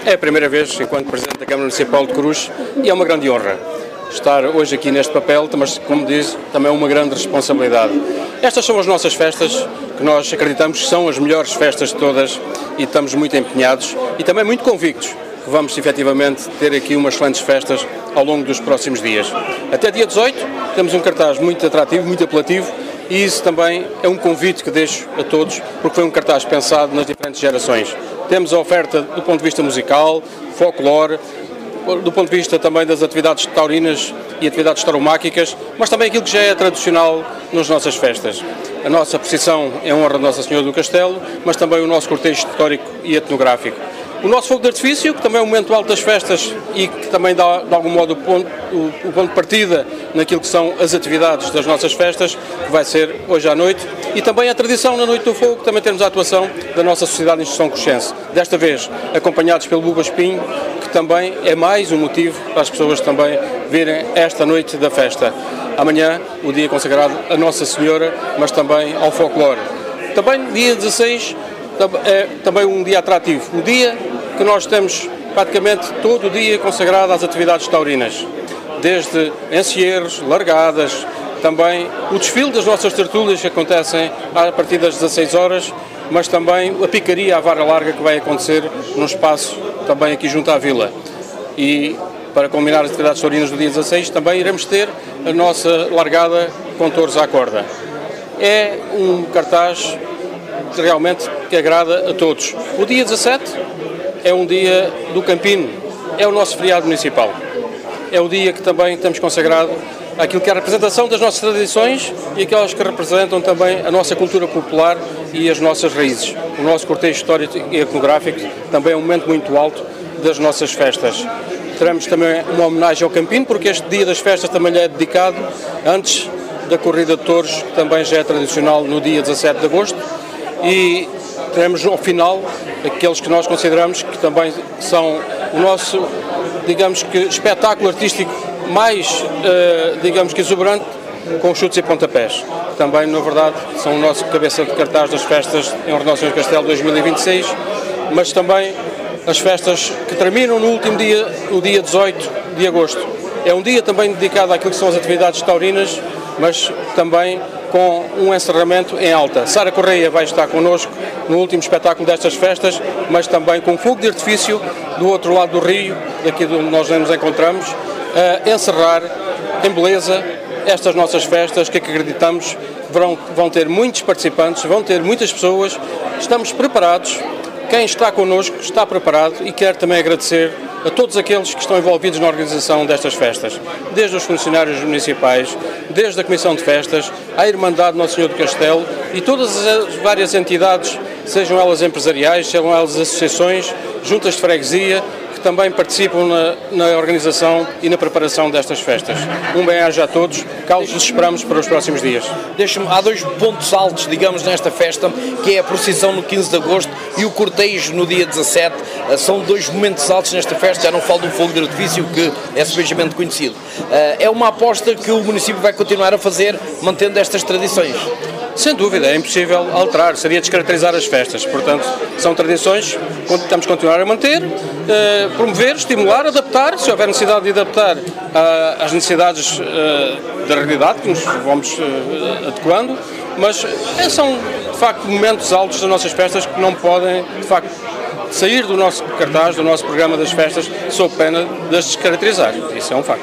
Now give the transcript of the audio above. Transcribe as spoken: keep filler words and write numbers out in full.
É a primeira vez, enquanto Presidente da Câmara Municipal de Cruz, e é uma grande honra estar hoje aqui neste papel, mas, como diz, também é uma grande responsabilidade. Estas são as nossas festas, que nós acreditamos que são as melhores festas de todas e estamos muito empenhados e também muito convictos que vamos, efetivamente, ter aqui umas excelentes festas ao longo dos próximos dias. Até dia dezoito temos um cartaz muito atrativo, muito apelativo, e isso também é um convite que deixo a todos, porque foi um cartaz pensado nas diferentes gerações. Temos a oferta do ponto de vista musical, folclore, do ponto de vista também das atividades taurinas e atividades tauromáquicas, mas também aquilo que já é tradicional nas nossas festas. A nossa procissão é honra de Nossa Senhora do Castelo, mas também o nosso cortejo histórico e etnográfico. O nosso fogo de artifício, que também é um momento alto das festas e que também dá, de algum modo, o ponto, o, o ponto de partida naquilo que são as atividades das nossas festas, que vai ser hoje à noite. E também a tradição na Noite do Fogo, também temos a atuação da nossa Sociedade de Instrução Cruxense. Desta vez, acompanhados pelo Buba Espinho, que também é mais um motivo para as pessoas também virem esta noite da festa. Amanhã, o dia consagrado a Nossa Senhora, mas também ao folclore. Também, dia dezasseis, é também um dia atrativo. Um dia que nós temos praticamente todo o dia consagrado às atividades taurinas. Desde encierros, largadas, também o desfile das nossas tertúlias que acontecem a partir das dezasseis horas, mas também a picaria à vara larga que vai acontecer num espaço também aqui junto à vila. E para combinar as atividades taurinas do dia dezasseis também iremos ter a nossa largada com touros à corda. É um cartaz realmente que agrada a todos. O dia dezassete é um dia do Campino, é o nosso feriado municipal. É o dia que também temos consagrado àquilo que é a representação das nossas tradições e aquelas que representam também a nossa cultura popular e as nossas raízes. O nosso cortejo histórico e etnográfico também é um momento muito alto das nossas festas. Teremos também uma homenagem ao Campino, porque este dia das festas também lhe é dedicado antes da corrida de touros, que também já é tradicional no dia dezassete de agosto. E teremos ao final aqueles que nós consideramos que também são o nosso, digamos que, espetáculo artístico mais, uh, digamos que, exuberante, com chutes e pontapés. Também, na verdade, são o nosso cabeça de cartaz das festas em Ordenações de Castelo dois mil e vinte e seis, mas também as festas que terminam no último dia, o dia dezoito de agosto. É um dia também dedicado àquilo que são as atividades taurinas, mas também com um encerramento em alta. Sara Correia vai estar connosco no último espetáculo destas festas, mas também com fogo de artifício do outro lado do rio, daqui onde nós nos encontramos, a encerrar em beleza estas nossas festas que acreditamos vão, vão ter muitos participantes, vão ter muitas pessoas. Estamos preparados. Quem está connosco está preparado e quero também agradecer a todos aqueles que estão envolvidos na organização destas festas, desde os funcionários municipais, desde a Comissão de Festas, a Irmandade Nossa Senhora do Castelo e todas as várias entidades, sejam elas empresariais, sejam elas associações, juntas de freguesia, que também participam na, na organização e na preparação destas festas. Um bem-aja a todos, cá os esperamos para os próximos dias. Deixa-me, há dois pontos altos, digamos, nesta festa, que é a procissão no quinze de agosto e o cortejo no dia dezassete. São dois momentos altos nesta festa, já não falo do fogo de artifício, que é subejamente conhecido. É uma aposta que o município vai continuar a fazer, mantendo estas tradições. Sem dúvida, é impossível alterar, seria descaracterizar as festas, portanto, são tradições que temos que continuar a manter, eh, promover, estimular, adaptar, se houver necessidade de adaptar ah, às necessidades eh, da realidade, que nos vamos eh, adequando, mas eh, são, de facto, momentos altos das nossas festas que não podem, de facto, sair do nosso cartaz, do nosso programa das festas, sob pena de as descaracterizar. Isso é um facto.